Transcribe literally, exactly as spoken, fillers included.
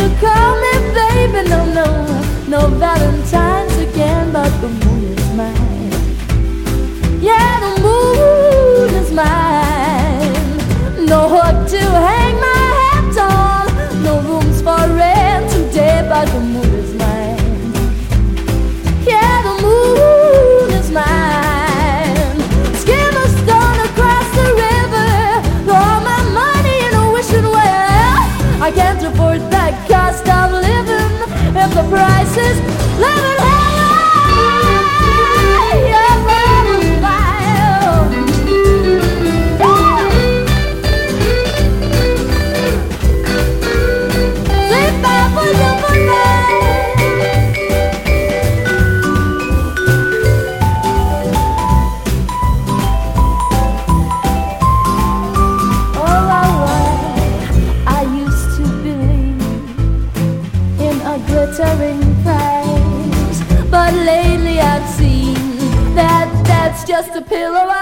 you call me baby? No, no, no Valentine's again, but the moon is mine. Yeah, the moon is mine. No hook to hang my hat on, no rooms for rent today, but the moon is mine. Yeah, the moon is mine. Skim a stone across the river, all my money in a wishing well. I can't afford that cost of living if the price is living hell. Glittering prize, but lately I've seen that that's just a pillow.